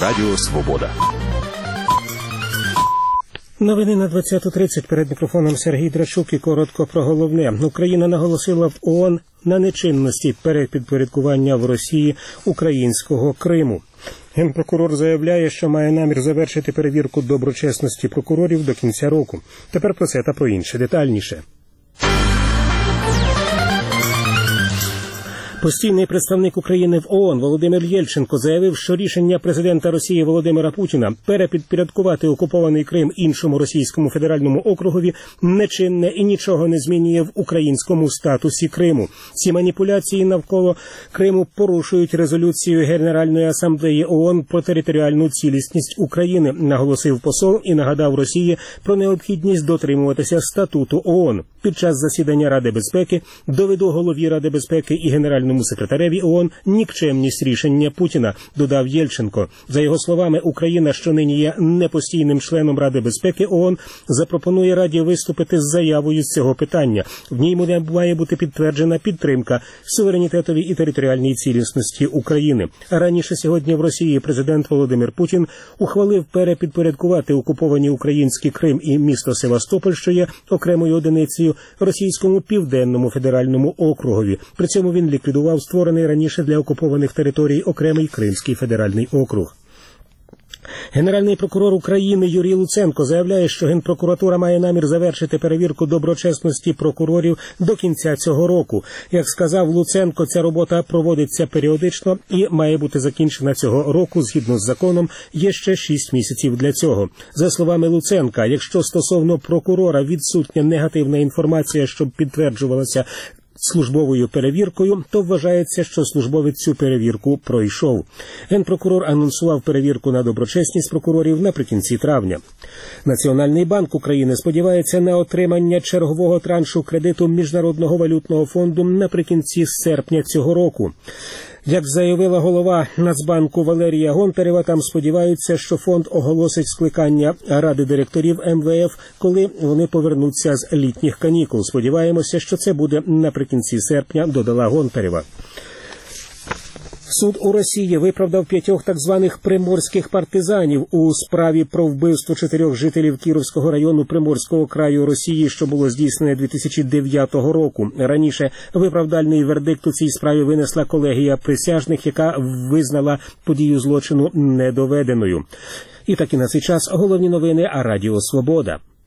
Радіо Свобода. Новини на 20:30. Перед мікрофоном Сергій Драчук і коротко про головне. Україна наголосила в ООН на нечинності перепідпорядкування в Росії українського Криму. Генпрокурор заявляє, що має намір завершити перевірку доброчесності прокурорів до кінця року. Тепер про це та про інше детальніше. Постійний представник України в ООН Володимир Єльченко заявив, що рішення президента Росії Володимира Путіна перепідпорядкувати окупований Крим іншому російському федеральному округові нечинне і нічого не змінює в українському статусі Криму. Ці маніпуляції навколо Криму порушують резолюцію Генеральної асамблеї ООН про територіальну цілісність України, наголосив посол і нагадав Росії про необхідність дотримуватися статуту ООН. Під час засідання Ради безпеки доведу голові Ради безпеки і Генеральному секретареві ООН нікчемність рішення Путіна, додав Єльченко. За його словами, Україна, що нині є непостійним членом Ради безпеки ООН, запропонує Раді виступити з заявою з цього питання. В ній має бути підтверджена підтримка суверенітетовій і територіальній цілісності України. Раніше сьогодні в Росії президент Володимир Путін ухвалив перепідпорядкувати окуповані український Крим і місто Севастополь, що є окремою одиницею, російському південному федеральному округові. При цьому він ліквідував створений раніше для окупованих територій окремий Кримський федеральний округ. Генеральний прокурор України Юрій Луценко заявляє, що Генпрокуратура має намір завершити перевірку доброчесності прокурорів до кінця цього року. Як сказав Луценко, ця робота проводиться періодично і має бути закінчена цього року згідно з законом. Є ще 6 місяців для цього. За словами Луценка, якщо стосовно прокурора відсутня негативна інформація, щоб підтверджувалася службовою перевіркою, то вважається, що службовець цю перевірку пройшов. Генпрокурор анонсував перевірку на доброчесність прокурорів наприкінці травня. Національний банк України сподівається на отримання чергового траншу кредиту Міжнародного валютного фонду наприкінці серпня цього року. Як заявила голова Нацбанку Валерія Гонтарева, там сподіваються, що фонд оголосить скликання Ради директорів МВФ, коли вони повернуться з літніх канікул. Сподіваємося, що це буде наприкінці серпня, додала Гонтарева. Суд у Росії виправдав 5 так званих приморських партизанів у справі про вбивство 4 жителів Кіровського району Приморського краю Росії, що було здійснене 2009 року. Раніше виправдальний вердикт у цій справі винесла колегія присяжних, яка визнала подію злочину недоведеною. І так і на цей час головні новини Радіо Свобода.